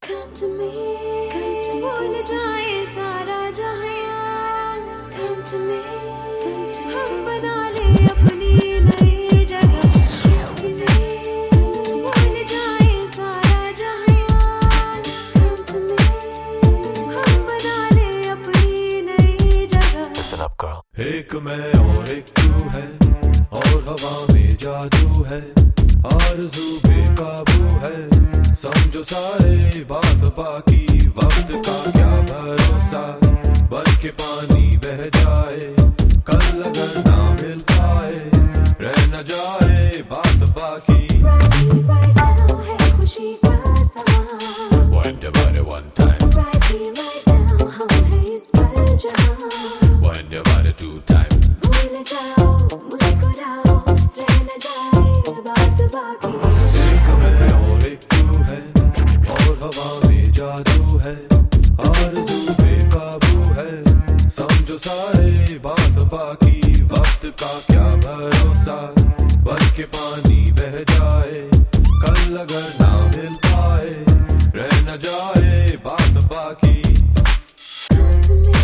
Come to me, भूल जाए सारा जहां। Come to me, हम बना ले अपनी नई जगह। Come to me, भूल जाए सारा जहां। Come to me, हम बना ले अपनी नई जगह। Listen up, girl. एक मैं और एक तू है, और हवा में जादू है, आरज़ू बेकाबू है। समझो सारे बात बाकी, वक्त का क्या भरोसा, बन के पानी बह जाए, कल अगर ना मिल पाए, रह न जाए बात बाकी। Right now है खुशी का समा। Wind your body one time, Right now हम हैं इस पल जहां। wind your body two time. भूल जाओ, मुस्कुराओ, रह न जाए बात बाकी। एक मैं और एक तू है, और हवा में जादू है, आरज़ू बेकाबू है। समझो सारे बात बाकी, वक्त का क्या भरोसा, बन के पानी बह जाए, कल अगर ना मिल पाए, रह न जाए बात बाकी। Come to me,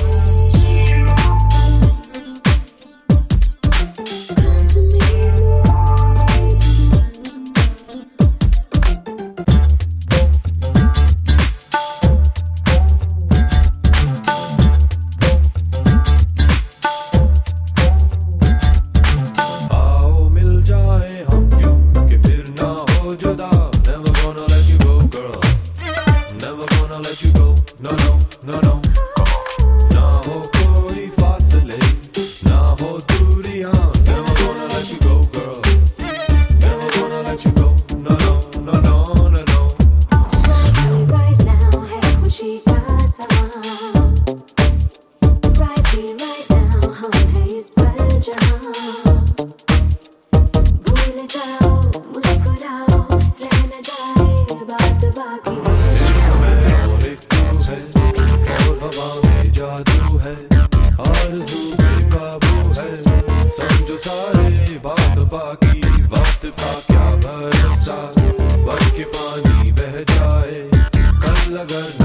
come to me। आओ मिल जाए हम यूं कि फिर ना हो जुदा। Never gonna let you go, girl. Never gonna let you go. No, no, no, no. ना हो कोई फासले, ना हो दूरियां। Never gonna let you go, girl. Never gonna let you go. No, no, no, no, no, no. Right now है खुशी का समा। Right now हम हैं इस पल जहां। भूल जाओ, मुस्कुराओ, रह न जाए बात बाकी। एक मैं और एक तू है, और हवा में जादू है, आरज़ू बेकाबू है। समझो सारे बात बाकी, वक्त का क्या भरोसा, बन के पानी बह जाए, कल अगर